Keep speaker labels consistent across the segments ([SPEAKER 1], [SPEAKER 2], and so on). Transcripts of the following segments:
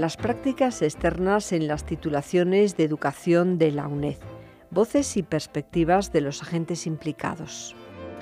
[SPEAKER 1] las prácticas externas en las titulaciones de educación de la UNED. Voces y perspectivas de los agentes implicados.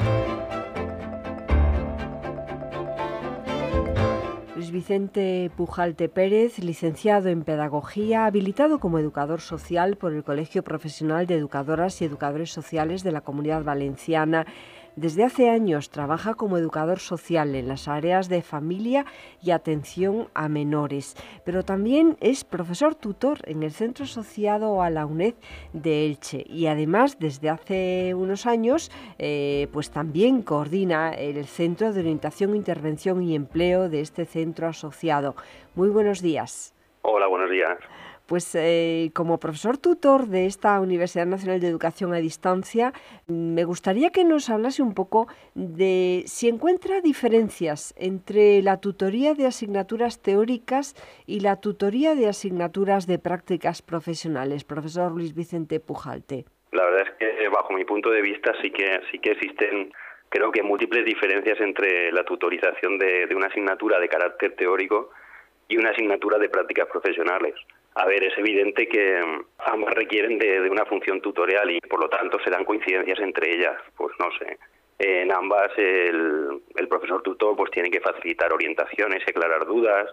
[SPEAKER 1] Luis Vicente Pujalte Pérez, licenciado en Pedagogía, habilitado como educador social por el Colegio Profesional de Educadoras y Educadores Sociales de la Comunidad Valenciana. Desde hace años trabaja como educador social en las áreas de familia y atención a menores, pero también es profesor tutor en el centro asociado a la UNED de Elche y además desde hace unos años pues también coordina el Centro de Orientación, Intervención y Empleo de este centro asociado. Muy buenos días.
[SPEAKER 2] Hola, buenos días.
[SPEAKER 1] Pues como profesor tutor de esta Universidad Nacional de Educación a Distancia, me gustaría que nos hablase un poco de si encuentra diferencias entre la tutoría de asignaturas teóricas y la tutoría de asignaturas de prácticas profesionales. Profesor Luis Vicente Pujalte.
[SPEAKER 2] La verdad es que bajo mi punto de vista sí que existen, creo que múltiples diferencias entre la tutorización de una asignatura de carácter teórico y una asignatura de prácticas profesionales. A ver, es evidente que ambas requieren de una función tutorial y por lo tanto se dan coincidencias entre ellas. Pues no sé, en ambas el profesor tutor pues tiene que facilitar orientaciones, aclarar dudas,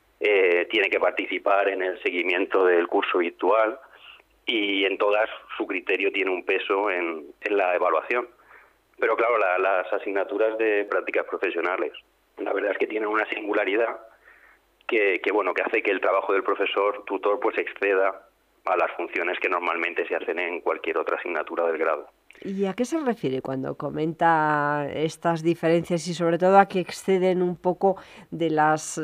[SPEAKER 2] tiene que participar en el seguimiento del curso virtual y en todas su criterio tiene un peso en la evaluación. Pero claro, las asignaturas de prácticas profesionales, la verdad es que tienen una singularidad que hace que el trabajo del profesor tutor pues exceda a las funciones que normalmente se hacen en cualquier otra asignatura del grado.
[SPEAKER 1] ¿Y a qué se refiere cuando comenta estas diferencias y sobre todo a que exceden un poco de las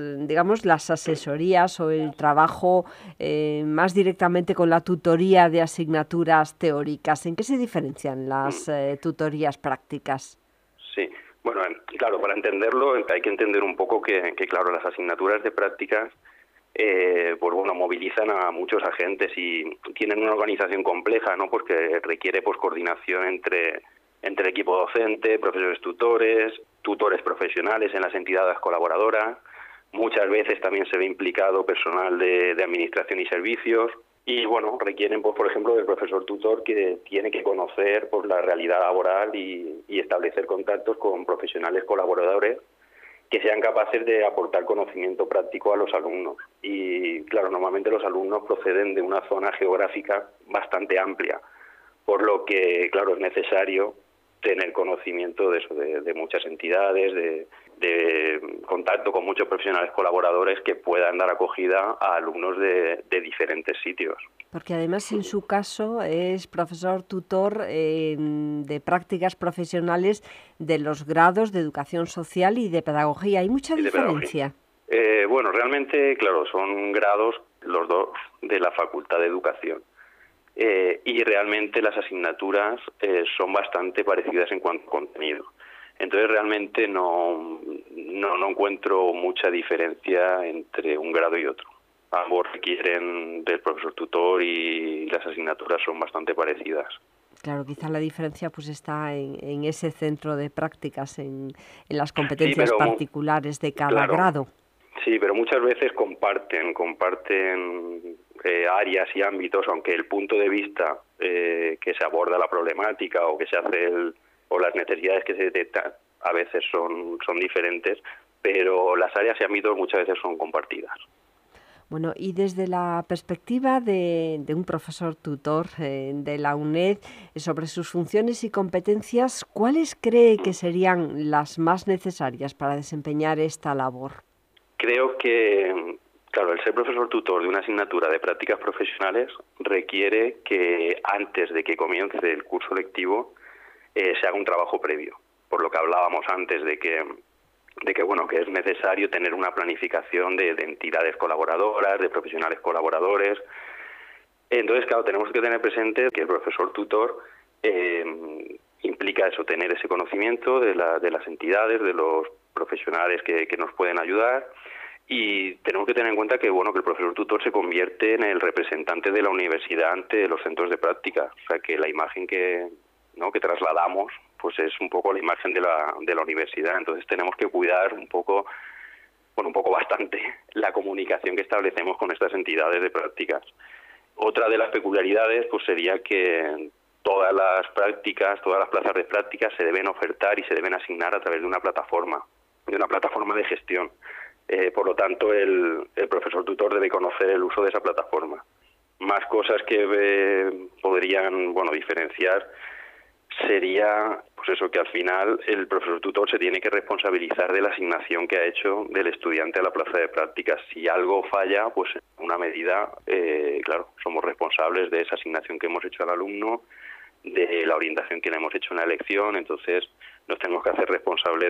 [SPEAKER 1] asesorías o el trabajo más directamente con la tutoría de asignaturas teóricas? ¿En qué se diferencian las tutorías prácticas?
[SPEAKER 2] Sí. Bueno, claro, para entenderlo hay que entender un poco que claro, las asignaturas de prácticas movilizan a muchos agentes y tienen una organización compleja, ¿no? Porque requiere coordinación entre el equipo docente, profesores tutores, tutores profesionales en las entidades colaboradoras. Muchas veces también se ve implicado personal de administración y servicios. Y requieren, por ejemplo, del profesor tutor que tiene que conocer la realidad laboral y establecer contactos con profesionales colaboradores que sean capaces de aportar conocimiento práctico a los alumnos. Y claro, normalmente los alumnos proceden de una zona geográfica bastante amplia, por lo que, claro, es necesario tener conocimiento de eso, de muchas entidades, de contacto con muchos profesionales colaboradores que puedan dar acogida a alumnos de diferentes sitios.
[SPEAKER 1] Porque además en su caso es profesor tutor de prácticas profesionales de los grados de educación social y de pedagogía. ¿Hay mucha diferencia?
[SPEAKER 2] Realmente, claro, son grados los dos de la Facultad de Educación. Y realmente las asignaturas son bastante parecidas en cuanto a contenido. Entonces realmente no encuentro mucha diferencia entre un grado y otro. Ambos requieren del profesor tutor y las asignaturas son bastante parecidas.
[SPEAKER 1] Claro, quizá la diferencia pues está en ese centro de prácticas, en las competencias particulares de cada grado.
[SPEAKER 2] Sí, pero muchas veces comparten áreas y ámbitos, aunque el punto de vista que se aborda la problemática o que se hace o las necesidades que se detectan a veces son diferentes, pero las áreas y ámbitos muchas veces son compartidas.
[SPEAKER 1] Bueno, y desde la perspectiva de un profesor tutor de la UNED, sobre sus funciones y competencias, ¿cuáles cree que serían las más necesarias para desempeñar esta labor?
[SPEAKER 2] Creo que, claro, el ser profesor tutor de una asignatura de prácticas profesionales requiere que antes de que comience el curso lectivo se haga un trabajo previo, por lo que hablábamos antes de que es necesario tener una planificación de entidades colaboradoras, de profesionales colaboradores. Entonces, claro, tenemos que tener presente que el profesor tutor implica eso, tener ese conocimiento de las entidades, de los profesionales que nos pueden ayudar, y tenemos que tener en cuenta que que el profesor tutor se convierte en el representante de la universidad ante los centros de práctica. O sea, que la imagen que trasladamos pues es un poco la imagen de la universidad. Entonces tenemos que cuidar un poco un poco bastante, la comunicación que establecemos con estas entidades de prácticas. Otra de las peculiaridades pues sería que todas las plazas de prácticas se deben ofertar y se deben asignar a través de una plataforma de gestión. Por lo tanto, el profesor tutor debe conocer el uso de esa plataforma. Más cosas que podrían diferenciar sería pues eso, que al final el profesor tutor se tiene que responsabilizar de la asignación que ha hecho del estudiante a la plaza de prácticas. Si algo falla, pues en una medida, claro, somos responsables de esa asignación que hemos hecho al alumno, de la orientación que le hemos hecho en la elección, entonces nos tenemos que hacer responsable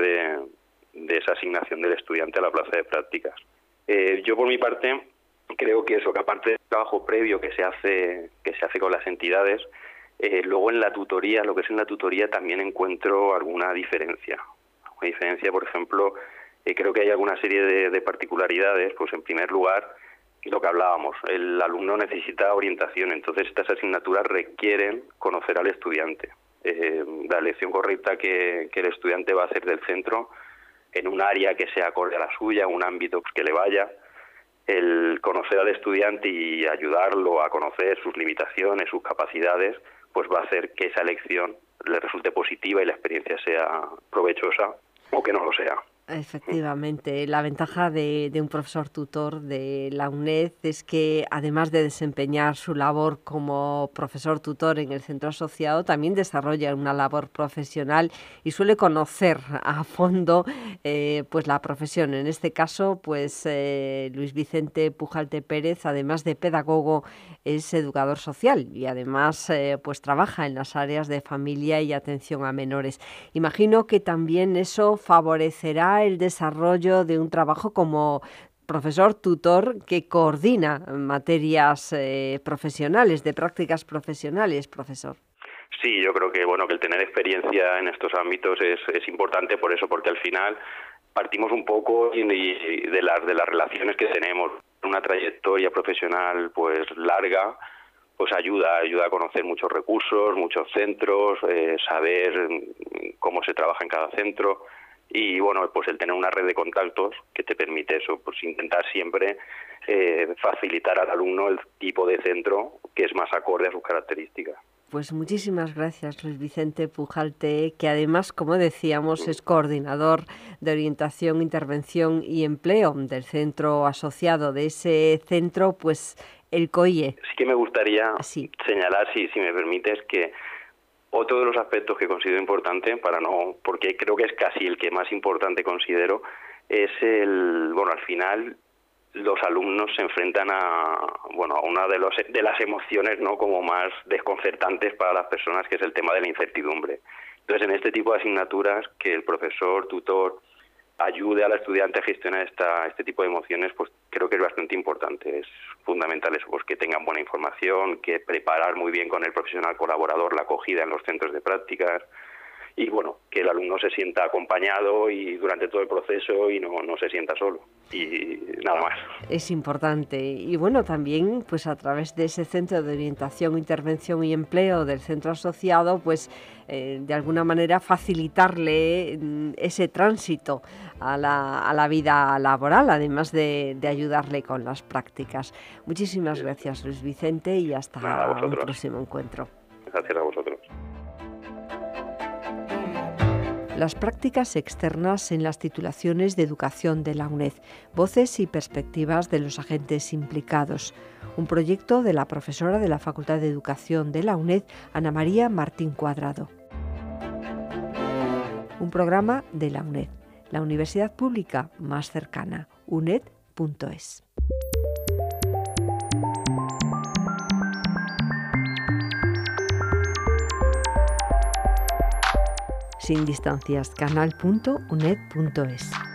[SPEAKER 2] de esa asignación del estudiante a la plaza de prácticas. Yo por mi parte creo que eso, que aparte del trabajo previo que se hace con las entidades, luego en la tutoría, lo que es en la tutoría, también encuentro alguna diferencia. Una diferencia, por ejemplo, creo que hay alguna serie de particularidades. Pues en primer lugar, lo que hablábamos, el alumno necesita orientación, entonces estas asignaturas requieren conocer al estudiante. La elección correcta que el estudiante va a hacer del centro en un área que sea acorde a la suya, un ámbito que le vaya, el conocer al estudiante y ayudarlo a conocer sus limitaciones, sus capacidades, pues va a hacer que esa elección le resulte positiva y la experiencia sea provechosa o que no lo sea.
[SPEAKER 1] Efectivamente, la ventaja de un profesor tutor de la UNED es que, además de desempeñar su labor como profesor tutor en el centro asociado, también desarrolla una labor profesional y suele conocer a fondo pues la profesión. En este caso, pues Luis Vicente Pujalte Pérez, además de pedagogo, es educador social y además pues trabaja en las áreas de familia y atención a menores. Imagino que también eso favorecerá el desarrollo de un trabajo como profesor tutor que coordina materias profesionales, de prácticas profesionales, profesor.
[SPEAKER 2] Sí, yo creo que que el tener experiencia en estos ámbitos es importante por eso, porque al final partimos un poco de las relaciones que tenemos. Una trayectoria profesional pues larga, pues ayuda a conocer muchos recursos, muchos centros, saber cómo se trabaja en cada centro. Y pues el tener una red de contactos que te permite eso, pues intentar siempre facilitar al alumno el tipo de centro que es más acorde a sus características.
[SPEAKER 1] Pues muchísimas gracias, Luis Vicente Pujalte, que además, como decíamos, es coordinador de orientación, intervención y empleo del centro asociado de ese centro, pues el COIE.
[SPEAKER 2] Sí que me gustaría señalar, si me permites, que otro de los aspectos que considero importante, porque creo que es casi el que más importante considero, es al final los alumnos se enfrentan a una de las emociones, ¿no?, como más desconcertantes para las personas, que es el tema de la incertidumbre. Entonces, en este tipo de asignaturas, que el profesor tutor ayude al estudiante a gestionar este tipo de emociones, pues creo que es bastante importante. Es fundamental eso, pues que tengan buena información, que preparar muy bien con el profesional colaborador la acogida en los centros de prácticas y que el alumno se sienta acompañado y durante todo el proceso y no se sienta solo. Y nada más.
[SPEAKER 1] Es importante. Y también pues a través de ese centro de orientación, intervención y empleo del centro asociado, pues de alguna manera facilitarle ese tránsito a la vida laboral, además de ayudarle con las prácticas. Muchísimas gracias, Luis Vicente, y hasta un próximo encuentro.
[SPEAKER 2] Gracias a vosotros.
[SPEAKER 1] Las prácticas externas en las titulaciones de educación de la UNED, voces y perspectivas de los agentes implicados. Un proyecto de la profesora de la Facultad de Educación de la UNED, Ana María Martín Cuadrado. Un programa de la UNED, la universidad pública más cercana, uned.es. Sin distancias, canal.uned.es.